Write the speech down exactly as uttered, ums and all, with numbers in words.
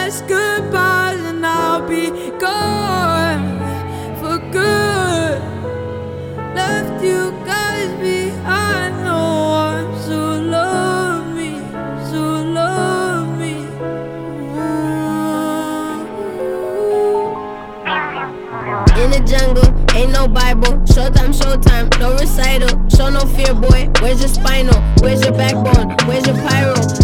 last goodbyes, and I'll be gone for good. Left you guys behind, no one to love me, to love me. Ooh. In the jungle, ain't no Bible. Showtime, showtime, no recital. Show no fear, boy. Where's your spinal? Where's your backbone? Where's your pyro?